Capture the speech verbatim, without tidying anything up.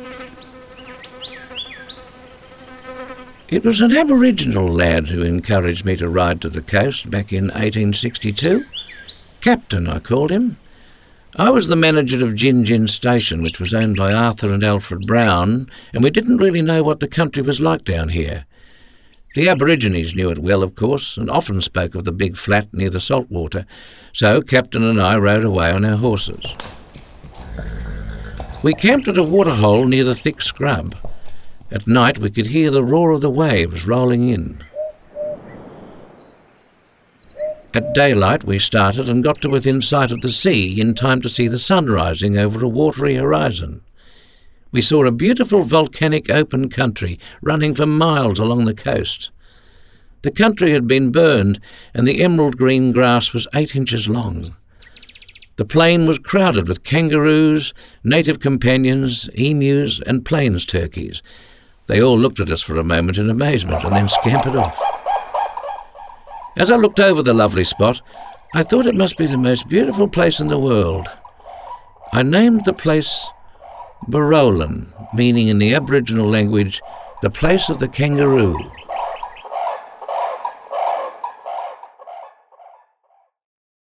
It was an Aboriginal lad who encouraged me to ride to the coast back in eighteen sixty-two. Captain, I called him. I was the manager of Gin Gin Station, which was owned by Arthur and Alfred Brown, and we didn't really know what the country was like down here. The Aborigines knew it well, of course, and often spoke of the big flat near the saltwater, so Captain and I rode away on our horses. We camped at a waterhole near the thick scrub. At night we could hear the roar of the waves rolling in. At daylight we started and got to within sight of the sea in time to see the sun rising over a watery horizon. We saw a beautiful volcanic open country running for miles along the coast. The country had been burned and the emerald green grass was eight inches long. The plain was crowded with kangaroos, native companions, emus and plains turkeys. They all looked at us for a moment in amazement and then scampered off. As I looked over the lovely spot, I thought it must be the most beautiful place in the world. I named the place Barolan, meaning in the Aboriginal language, the place of the kangaroo.